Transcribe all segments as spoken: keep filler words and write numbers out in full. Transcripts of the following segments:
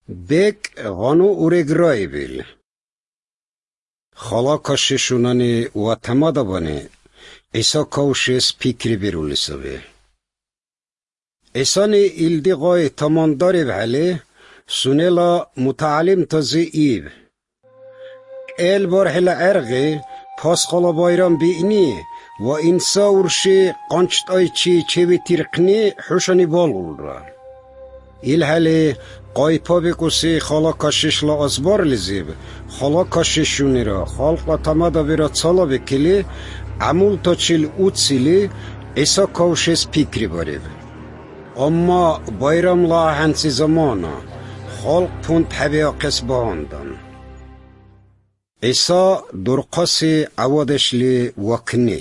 Bek ganu uregraibil. Khala kashishunani wa tamadabani Isa kaushes pikri birulisavi. Isani ildi gay tamandari vhali sunela mutaalim tazi ib. El barhila ergi pas khala bayram bi'ni wa insa urshi qancht aychi chevitirqni hushani balulra. İlhali qaypa bekusi khala kashishla azbar lizib, khala kashishunira, khalqla tamada vira tsala bekili, amul tochil utsili, Isa kaushes pikri barib. Amma bayramla hansi zamana, khalq punt habiya qisbahandan. Isa durqasi awadeshli wakni.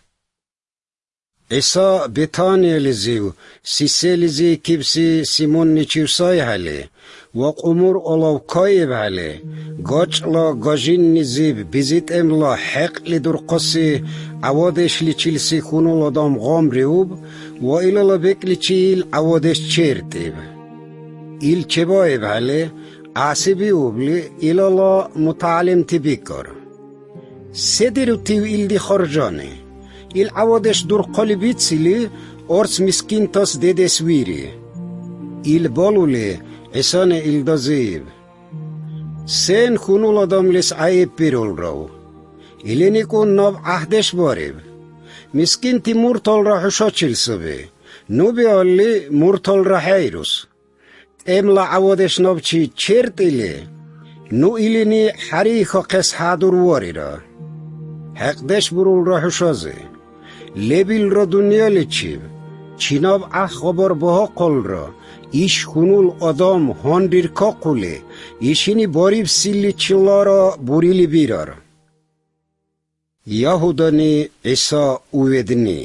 Isa Betaniya liziv, sise lizi kibsi Simon nichivsay hali, waq umur olav kayib hali, gachla gajin nizib bizit emla haq li durqasi awadesh li chilsi khunul adam gam reub, wa ilala bek li chil awadesh chertib. Il chebayib hali, asibi ubli ilala mutaalim tibikar. Sediru tiv ildi kharjani. Il awadesh dur qalibitsili ors miskintas dedesviri. Il baluli esane il dazib. Sen khunul adam lis ayib pirul raw. Ilini kun nav ahdesh barib. Miskinti murtal ra hushachil sabi. Nubi alli murtal ra hayrus. Emla awadesh navchi chertili. Nu ilini harikha qes hadur warira. Haqdesh burul ra hushazi. Lebil ra dunya lichib, chinab ah khabar baha qol ra, ish khunul adam hondir kakule, ishini barib silli chillara burili birar. Yahudani Isa uvedni.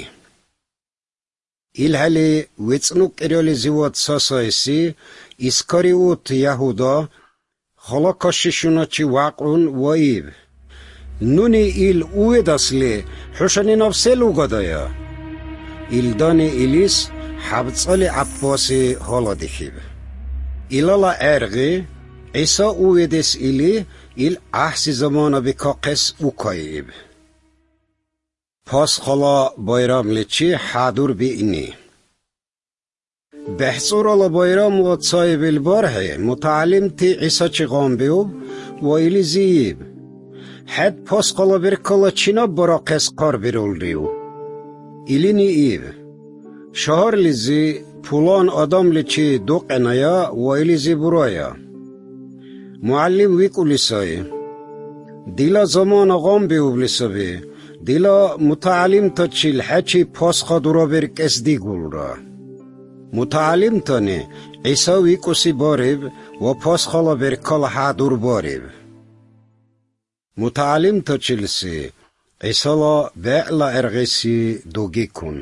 Ilhali vitsnuk erali zivat sasaisi, iskariut Yahuda, khalakashishuna chi waqun waib. Nuni il uvedasli hushani nafselu gadaya. Il dani ilis habtsali Abbasi hala dikhib. Ilala ergi Isa uvedes ili il ahsi zamana bikaqes ukayib. Pas khala bayram lichi hadur bi'ni. Behsur ala bayram la tsayib il barhe mutaalim ti Isa chiqam biub wa ili ziyib. Had pasqala birkala china baraqes qar birulriu. İlini iv. Şahar lizi pulan adam lichi doqenaya wa ilizi buraya. Muallim vikulisay. Dila zaman agam biublisabi. Dila mutaalim tachil hachi pasqa durabir kesdi gulra. Mutaalim tani Isa vikusi barib wa pasqala birkala hadur barib. Mutaalim tachilsi, Isala be'la ergisi dogikun.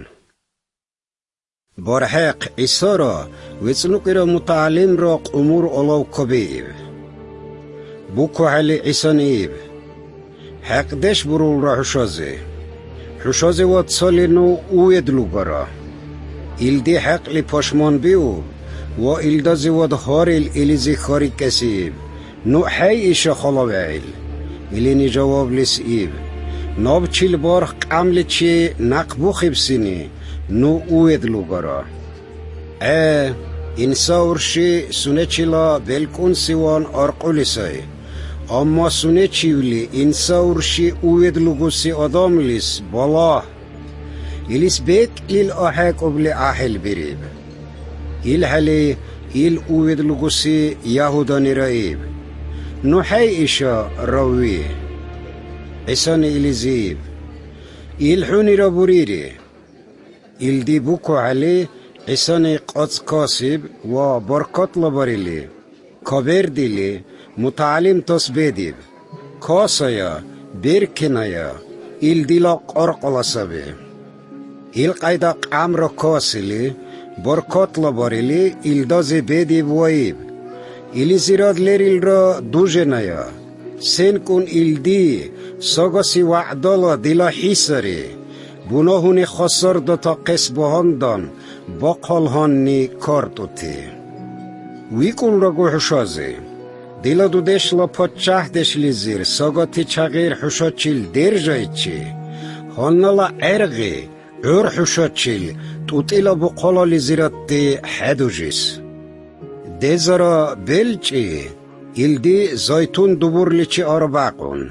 Barhaq Isara, vitsnukira mutaalim raq umur olav kabeib. Buku hali Isanib. Haqdesh burul ra hushazi. Hushazi wat salinu uedlugara. Ildi haq li pashman biub, wa ildazi wad haril ilizi khari kasib. Nu hay isha khalawail. Ilini jawab lisib. Nabchil barh qamli chi naqbu khibsini. Nu uedlugara. E, insa urshi sunechila belkun siwan arqulisay. Amma sunechivli insa urshi uedlugusi adamlis balah. Ilis bek il ahak obli ahil birib. Il hali il uedlugusi Yahudani raib. Nuhay isha rawi. Isani ilizib. Ilhuni raburiri. Ildi buku ali Isani qats kasib wa barkat labarili. Kaber dili mutaalim tasbedib. Kasaya birkinaya ildila qarqalasabi. Il qayda qamra kasili barkat labarili ildazi bedib waib. İlizirad leril ra dujenaya. Sen kun ildi sagasi wa'dala dila hisari. Bunahuni khasar data qisbahandan baqalhanni kartuti. ویکول را گوشازه دیلا دو دش لا پچه دش لیزیر ساگاتی چغیر حشا چیل در جای چی هانلا ارغی ار حشا چیل توتیلا بقالا لیزیرات دی حدو جیس دیزارا بل چی ایل دی زایتون دوبور لی چی آرباقون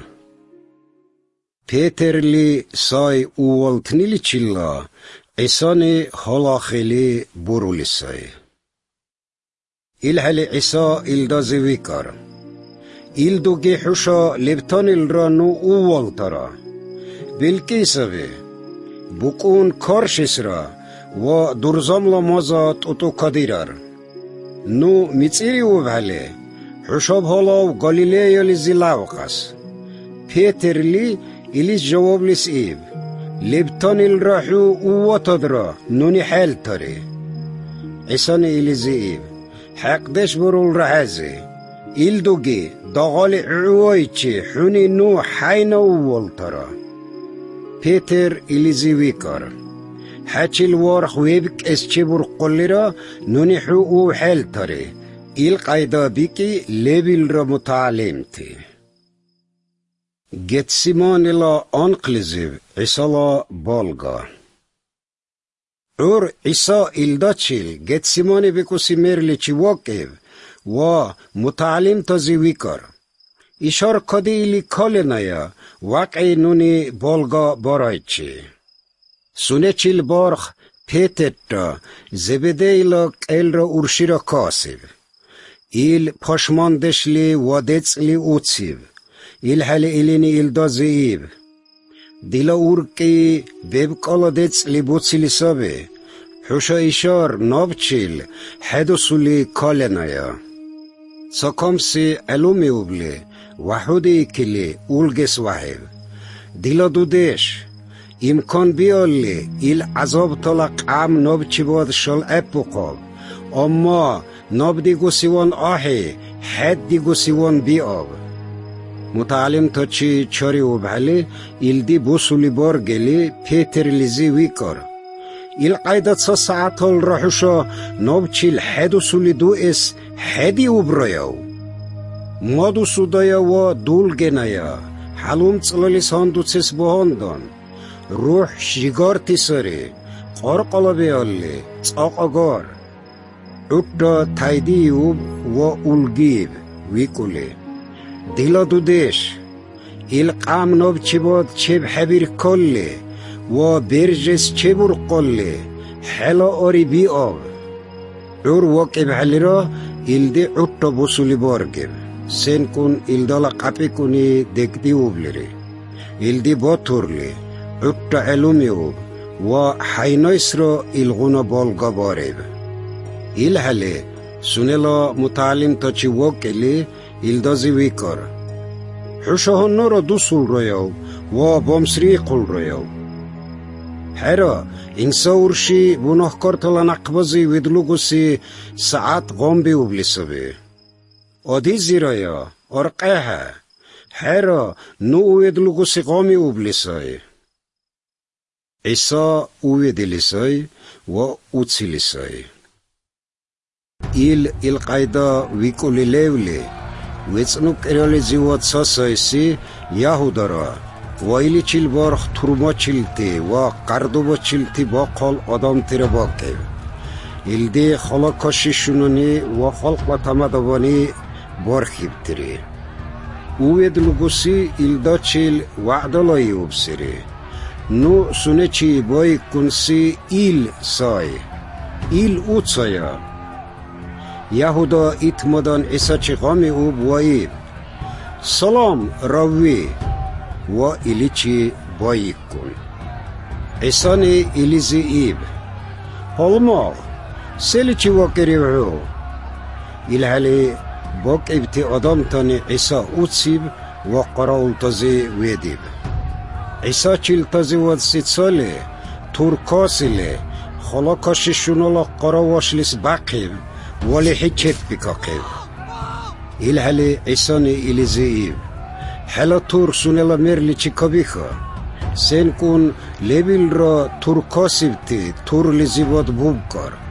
پیتر لی سای اوالتنی لی چیلا عیسانی حالاخیلی برو لی سای ایل هلی عیسا ایل دازی ویکار ایل دوگی حشا لبتان ایل را نو اوال ترا بلکی سوی بکون کارشیس را و درزام لامازات اتو کدیرار نو میتیری او بحلی حشاب حالا و گالیلیا لی زیلاو قس پیتر لی ایلیس جواب لیس ایب لبتان ایل را حو اواتاد را نونی حل تاری عیسان ایلیزی ایب حق دش برول رحزي إل دوغي داغالي عوايتشي حوني نو حين أول ترى بيتر إليزي ويكار حاچي الوارخ ويبك اسچي برقلرا نوني حقو حال تري إل قايدا بيكي ليبل را متعلمتي جتسيمان لا أنقلزيب عيسالا بالغا اور عیسی ایلداچیل گتسیمانی بکوسی مرلی چی واقف و متعلم تازی ویکار ایشار کدی ایلی کال نیا واقعی نونی بالگا برای چی سونه چیل بارخ پیتت را زبده ایلا ایل را ارشی را کاسیب ایل پاشماندشلی و دیتسلی اوتسیب ایل حل ایلینی ایلدازی ایب دیلا اورکی ببکالا دیتسلی بوتسلی سابه حوشا ایشار نابچیل حدو سولی کالنایا ساکامسی علومی اوبلی وحودی کلی اولگس وحیب دیلا دودش امکان بیالی ایل عذاب طلق عام نابچی باد شال اپو قاب اما ناب دیگو سیوان آهی حد دیگو سیوان بی آب متعلم تا چی چاری و بحلی ایل دی بوسولی بار گلی پیتر لیزی ویکار ایل قایدت سا ساعتال راحوشا ناب چیل حدو سولی دو اس حدی و برایاو مادو سودایا و دول گنایا حلوم چلالی ساندو چس بهاندان روح شیگار تیساری قارقالا بیالی چاق آگار اکتا تایدیوب و اولگیب ویکولی دیلا دودش ایل قام ناب چی باد چه بحبیر کلی و برجس چه برقلی حلا آری بی آب اور واقع حلی را ایل دی عطا بسولی بارگیم سین کن ایل دالا قپی کنی دک دی اوبلیری ایل دی باتورلی عطا علومی اوب و حینایس را ایل غونا بالگا باریب ایل حلی سونیلا متعلم تا چی واقعلی ایل دازی ویکار حوشا هنو را دو سول رویاو و بامسری قل رویاو حرا انسا ورشی بناه کارتالا نقبازی ودلوگوسی ساعت غام بی اوبلیسابی آدی زیرایا ارقیها حرا نو ودلوگوسی غامی اوبلیسای عیسا اویدلیسای و اوتسیلیسای ایل ایل قایدا ویکولی لیولی ویتسنو کریالی زیوات ساسایسی یهودارا و ایلی چیل بارخ تورما چیلتی و قردوبا چیلتی با قال آدم تیر باقی ایل دی خلا کاشی شنونی و خلق و تمدوانی بارخیب تیری اوید لگوسی ایل دا چیل وعدالایی اوبسیری نو سونه چی بای کنسی ایل سای ایل اوت سایا یهودا ایتمادان ایسا چی غامی اوب و ایب سلام راوی و ایلی چی بایی کن ایسانی ایلیزی ایب حالما سیلی چی واکری وحو ایل حالی باک ایبتی آدم تانی ایسا اوتسیب و قراول تازی ویدیب ایسا چیل تازی ود سیت سالی تورکاسیلی خلا کاشی شنالا قراواشلیس باقیب ولی حیچت بکاقیب ایل حالی ایسانی ایلیزی ایب حالا تور سونلا مرلی چی کبیخا سین کن لیبیل را تور کاسیب تی تور لیزیباد بوب کار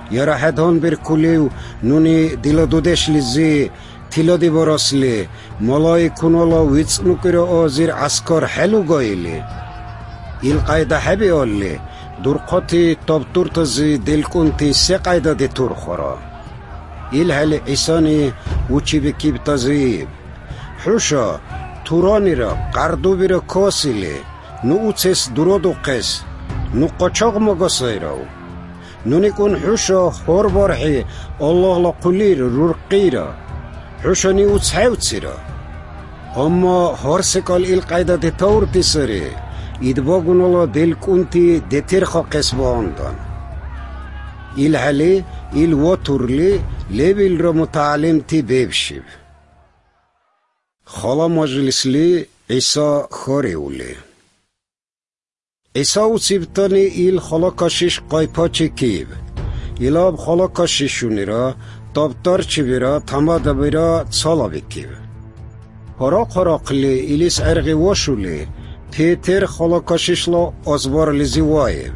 يراحدون بركوليو نوني ديلا دودش لزي تيلا دي براسلي ملاي كونولا ويتسنوكرو آزير عسكر حلو قايلي القايدة حبي أولي درقاتي تابتور تزي دل كنتي سي قايدة دي ترخورا الهالي عيساني وچي بكيب تزيب حوشا توراني را قردو بيرا كاسيلي نو اوتسيس درودو قس نو قاچاق مغاسيراو نوني كون حوشا خور بارحي الله لقلير ررقيرا حوشا ني اوتس حيوتسيرا اما هارسكال القايدة دي تور تسري إدباغون الله دل كنتي دي ترخا قسباندان الهالي الواتورلي ليبل را متعلم تي بيبشيب خالا مجلس لي عيسى خاريولي عيسى وصيبتاني إل خالا كاشيش قايپا چكيب إلاب خالا كاشيشوني را تابتار چبيرا تمادا بيرا تصالا بكيب هراق هراق لي إليس عرغي واشولي بيتر خالا كاشيش لا أزبار لزيوايب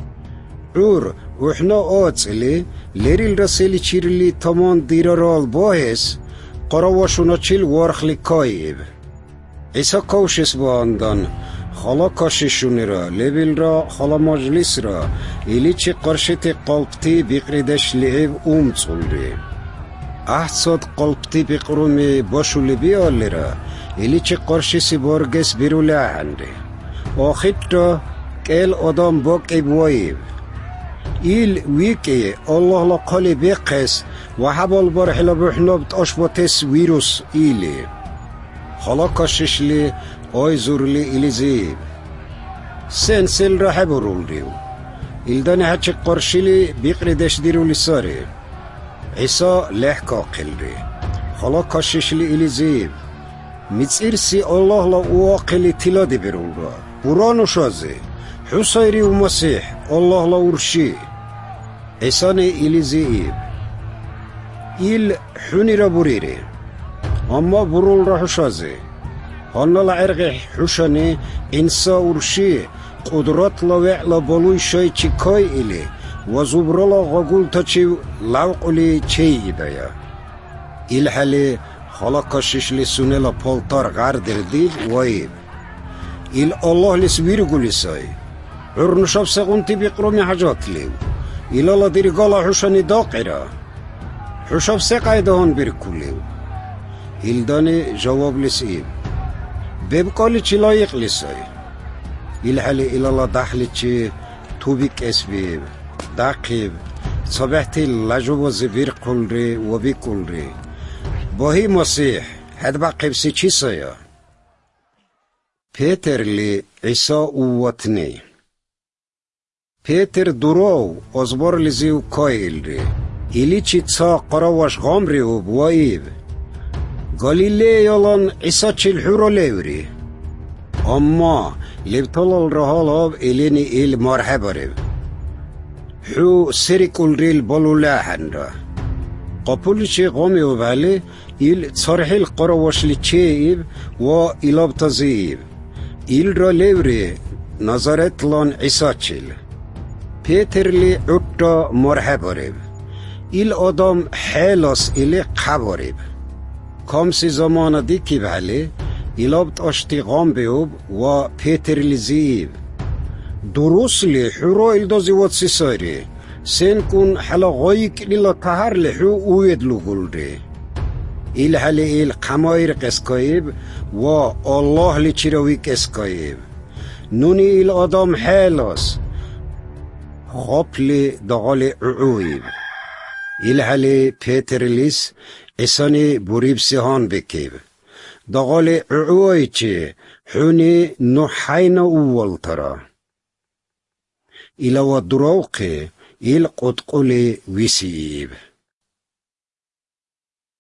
عور وحنا آتسلي ليريل رسيلي چيرلي تمان ديرا رال باهس قراواشونا چيل وارخلي كايب عيسى كوشس باندان خالا كاشيشوني را ليبل را خالا مجلس را إلي چي قرشتي قلبتي بقردش لعب اومتسولري احصاد قلبتي بقرومي باشولي بيالي را إلي چي قرشسي بارگس بيرولي عندي آخد را كيل آدم باك ابوايب إل ويكي الله لقالي بيقس وحبال برحلا بحنابت أشباتس ويروس إلي خلاقشش لي آيزور لي إلي زيب سن سل راح برول ريو إلداني هاتش قرشلي بيقردش ديرو لساري عيسى لحكا قلري خلاقشش لي إلي زيب متسيرسي الله لأواقلي تلادي برول را برانو شازي حسيري ومسيح الله لأورشي عيساني إلي زيب إل حوني رابوريري أما برول رحشازي هانا لعرغي حوشاني إنسا أورشي قدرات لوع لبالوي شاي چي كاي إلي وزبرالا غاقول تا چي لوق إلي چي إدايا إل حالي خلاقشش لسوني لپالتار غردر ديل وايب إل الله لسويرغو لساي عرنشاب سغنتي بقرومي حاجات ليو إلا لا دير قالا حوشاني داقرا حوشاب سقايدهان بركوليو إلداني جواب لسيب بيبقالي چي لايق لساي إلحالي إلا لا داخلي چي توبيك اسبيب داقيب صبحتي لجوب زبير قلري وبي قلري باهي مسيح هاد باقيب سي چي سايا بيتر لي عيسى اواتني بيتر دروو أزبار لزيو كايلري إلي چي تصا قراواش غامري وبوايب غاليلي يالان عيسى چي الحورا ليوري أما لبطلال رهالاب إليني إل مرحبا ريب حو سريك الريل بالو لاحن را قابولي چي غامي وبالي إل تصارحي القراواش لچيب و إلاب تزيب إل را ليوري نظرت لان عيسى چيل بيتر لي عطا مرحبا ريب إل آدم حالاس إلي قباريب كامسي زمان دي كيب علي إلابت أشتي غام بيوب و بيتر لزيب دروس لي حرا إلدازي واتسي ساري سين كون حلا غايك للا تهر لحو اويد لغولري إل حالي إل قماير قسكايب و الله لچراويك اسكايب نوني إل آدم حالاس غابلي دغالي عويب إلحالي بيتر ليس إساني بوريب سيهان بكيب دغالي عويتي حوني نحين أول ترى إلا ودروقي إل قد قولي ويسيب